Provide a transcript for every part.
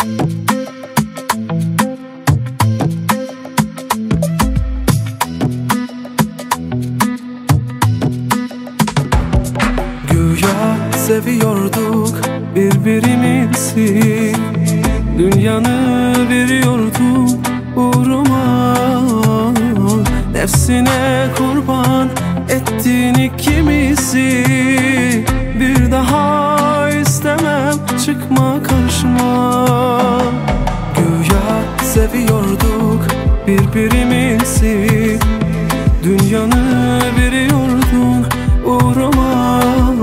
Güya seviyorduk birbirimizi, dünyanı veriyorduk uğruma. Nefsine kurban ettin ikimizi, bir daha istemem, çıkma karşıma. Güya seviyorduk birbirimizi, dünyanı veriyordun uğruma.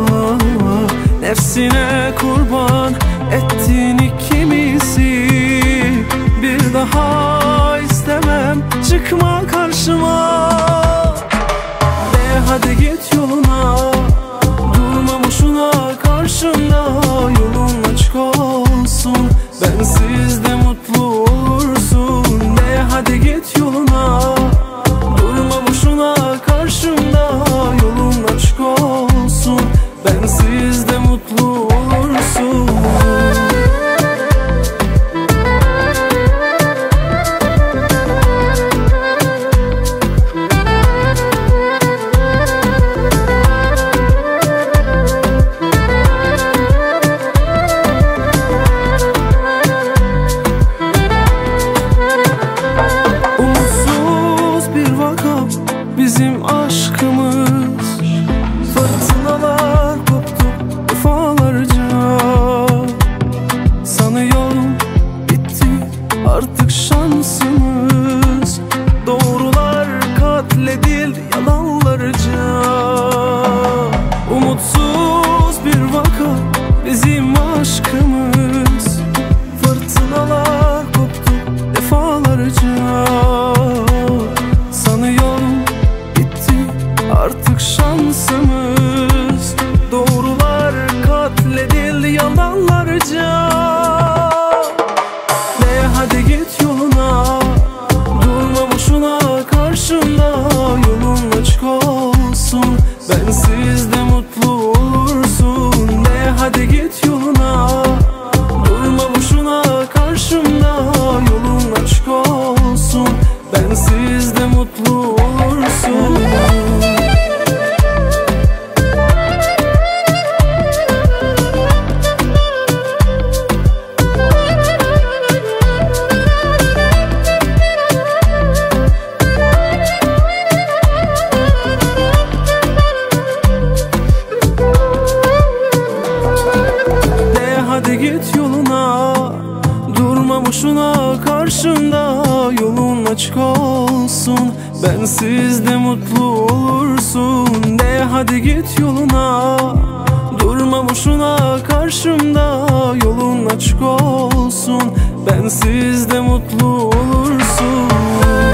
Nefsine kurban ettin ikimizi, bir daha istemem, çıkma karşıma. De hadi git yoluna, durma boşuna karşımda. Yolun açık olsun, bensiz de mutlu olursun. De hadi git yoluna, durma boşuna karşımda. Yolun açık olsun, bensiz de mutlu olursun. Umutsuz bir vaka bizim aşkımız, fırtınalar koptu defalarca. Sanıyorum bitti artık şansımız, doğrular katledildi yalanlarca. Umutsuz bir vaka bizim aşkımız, fırtınalar koptu defalarca. Sanıyorum bitti artık şansımız, doğrular katledildi yalanlarca. De hadi git yoluna, durma boşuna karşımda. Yolun açık olsun, bensiz de mutlu olursun. De hadi git yoluna, durma boşuna karşımda. Yolun açık olsun, bensiz de mutlu olursun. De hadi git yoluna, durma boşuna karşımda. Yolun açık olsun, bensiz de mutlu olursun. De hadi git yoluna, durma boşuna karşımda. Yolun açık olsun, bensiz de mutlu olursun.